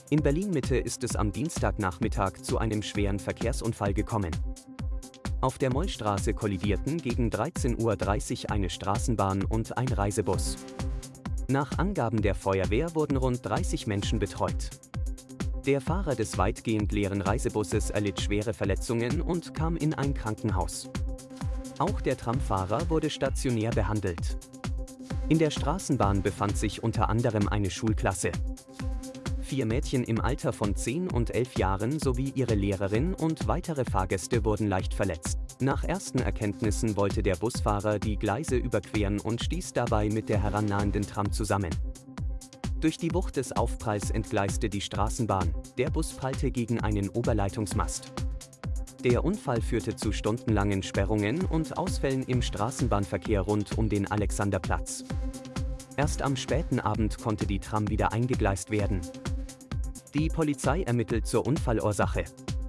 In Berlin-Mitte ist es am Dienstagnachmittag zu einem schweren Verkehrsunfall gekommen. Auf der Mollstraße kollidierten gegen 13:30 Uhr eine Straßenbahn und ein Reisebus. Nach Angaben der Feuerwehr wurden rund 30 Menschen betreut. Der Fahrer des weitgehend leeren Reisebusses erlitt schwere Verletzungen und kam in ein Krankenhaus. Auch der Tramfahrer wurde stationär behandelt. In der Straßenbahn befand sich unter anderem eine Schulklasse. 4 Mädchen im Alter von 10 und 11 Jahren sowie ihre Lehrerin und weitere Fahrgäste wurden leicht verletzt. Nach ersten Erkenntnissen wollte der Busfahrer die Gleise überqueren und stieß dabei mit der herannahenden Tram zusammen. Durch die Wucht des Aufpralls entgleiste die Straßenbahn, der Bus prallte gegen einen Oberleitungsmast. Der Unfall führte zu stundenlangen Sperrungen und Ausfällen im Straßenbahnverkehr rund um den Alexanderplatz. Erst am späten Abend konnte die Tram wieder eingegleist werden. Die Polizei ermittelt zur Unfallursache.